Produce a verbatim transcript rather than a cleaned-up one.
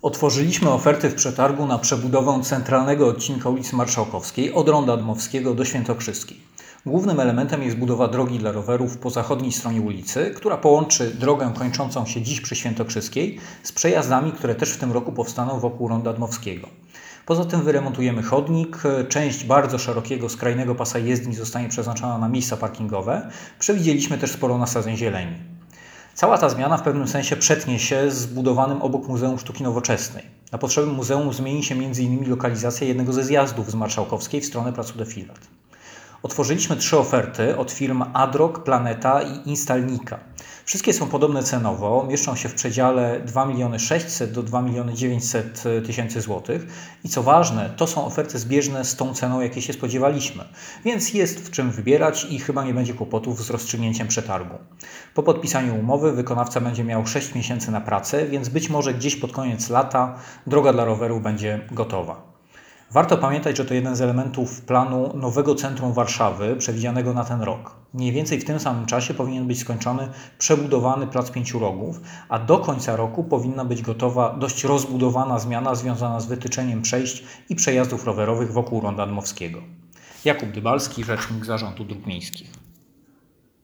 Otworzyliśmy oferty w przetargu na przebudowę centralnego odcinka ulicy Marszałkowskiej od Ronda Dmowskiego do Świętokrzyskiej. Głównym elementem jest budowa drogi dla rowerów po zachodniej stronie ulicy, która połączy drogę kończącą się dziś przy Świętokrzyskiej z przejazdami, które też w tym roku powstaną wokół Ronda Dmowskiego. Poza tym wyremontujemy chodnik, część bardzo szerokiego skrajnego pasa jezdni zostanie przeznaczona na miejsca parkingowe. Przewidzieliśmy też sporo nasadzeń zieleni. Cała ta zmiana w pewnym sensie przetnie się z budowanym obok Muzeum Sztuki Nowoczesnej. Na potrzeby muzeum zmieni się między innymi lokalizacja jednego ze zjazdów z Marszałkowskiej w stronę Placu Defilat. Otworzyliśmy trzy oferty od firm Adrock, Planeta i Instalnika. Wszystkie są podobne cenowo, mieszczą się w przedziale dwa miliony sześćset do dwa miliony dziewięćset tysięcy złotych i co ważne, to są oferty zbieżne z tą ceną, jakiej się spodziewaliśmy, więc jest w czym wybierać i chyba nie będzie kłopotów z rozstrzygnięciem przetargu. Po podpisaniu umowy wykonawca będzie miał sześć miesięcy na pracę, więc być może gdzieś pod koniec lata droga dla rowerów będzie gotowa. Warto pamiętać, że to jeden z elementów planu nowego centrum Warszawy przewidzianego na ten rok. Mniej więcej w tym samym czasie powinien być skończony przebudowany Plac Pięciu Rogów, a do końca roku powinna być gotowa dość rozbudowana zmiana związana z wytyczeniem przejść i przejazdów rowerowych wokół Ronda Dmowskiego. Jakub Dybalski, rzecznik Zarządu Dróg Miejskich.